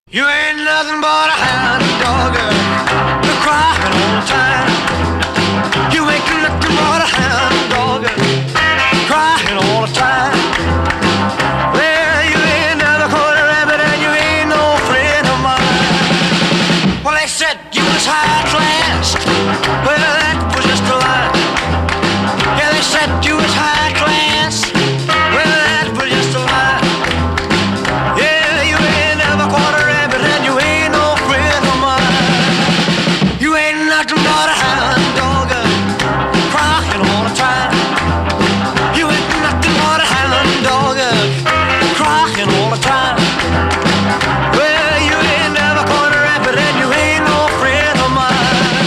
You ain't nothing but a hound dog, you're crying all the time. You ain't nothing but a hound dog, crying all the time. Well, you ain't never caught a rabbit and you ain't no friend of mine. Well, they said you was high class, well, that was just a lie. Yeah, they said you was high class, well, that was just a lie. Yeah, you ain't never caught a rabbit and you ain't no friend of mine. You ain't nothing but a hound dog, crying all the time. You ain't nothing but a hound dog, crying all the time. Well, you ain't never caught a rabbit and you ain't no friend of mine.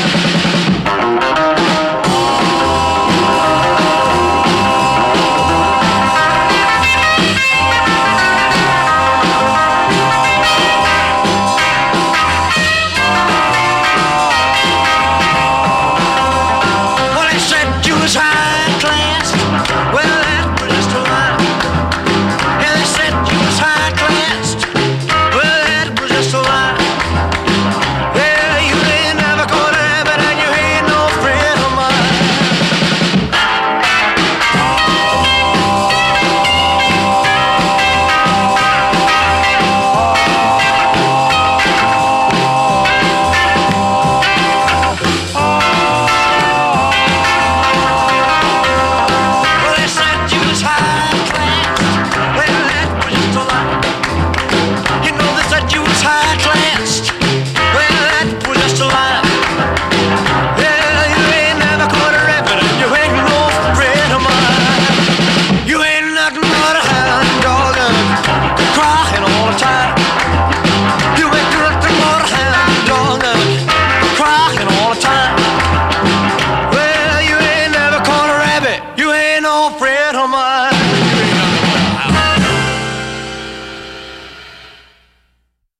Well, they said you was high class. Well, that was just a lie. Yeah, they said you was high class. Well, that was just a lie. Yeah, you ain't never caught a rabbit and you ain't no friend of mine. Well, they said you was high class. Well, that was just a lie. You know they said you was high class.